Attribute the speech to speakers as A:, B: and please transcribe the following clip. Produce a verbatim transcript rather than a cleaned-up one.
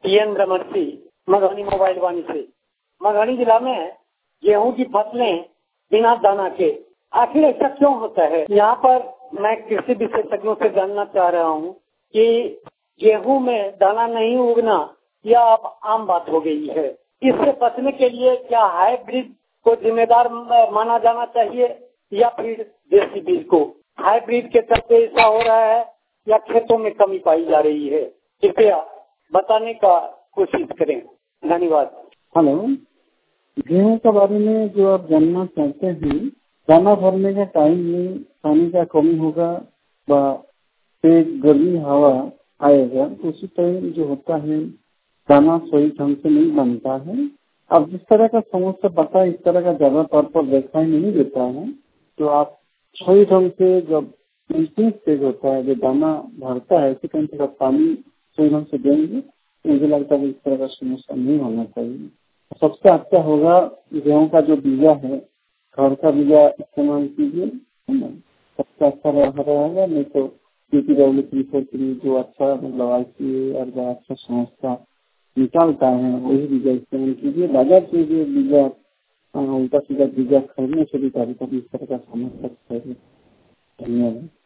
A: PN Ramrasi Madhubani mobile Vaani से। मधुबनी जिला में गेहूं की फसलें बिना दाना के, आखिर ऐसा क्यों होता है? यहाँ पर मैं कृषि विशेषज्ञों से जानना चाह रहा हूँ कि गेहूं में दाना नहीं उगना यह अब आम बात हो गई है। इससे बचने के लिए क्या हाइब्रिड को जिम्मेदार माना जाना चाहिए या फिर देसी बीज को? हाइब्रिड के चलते ऐसा हो रहा है या खेतों में कमी पाई जा रही है? कृपया बताने का कोशिश करें। धन्यवाद।
B: हेलो, गेहूं के बारे में जो आप जानना चाहते हैं, दाना भरने का टाइम में पानी का कमी होगा व तेज गर्मी हवा आएगा, तो उसी टाइम जो होता है दाना सही ढंग से नहीं बनता है। अब जिस तरह का समस्या पता है इस तरह का ज्यादा तौर पर दिखाई नहीं देता है। तो आप सही ढंग से जब मिल्किंग स्टेज होता है, जो दाना भरता है उसी टाइम पर पानी सही ढंग से देंगे, मुझे लगता है इस तरह का समस्या नहीं होना चाहिए। सबसे अच्छा होगा गेहूं का जो बीजा है, घर का बीजा इस्तेमाल कीजिए, है ना, सबसे अच्छा रहेगा। नहीं तो P T W three four three जो अच्छा मतलब आई सी और जो अच्छा समस्या निकालता है वही बीजा इस्तेमाल कीजिए। बाजार से जो बीजा उल्टा सीधा बीजा खरीदने से भी तारीख इस तरह का समस्या है। धन्यवाद।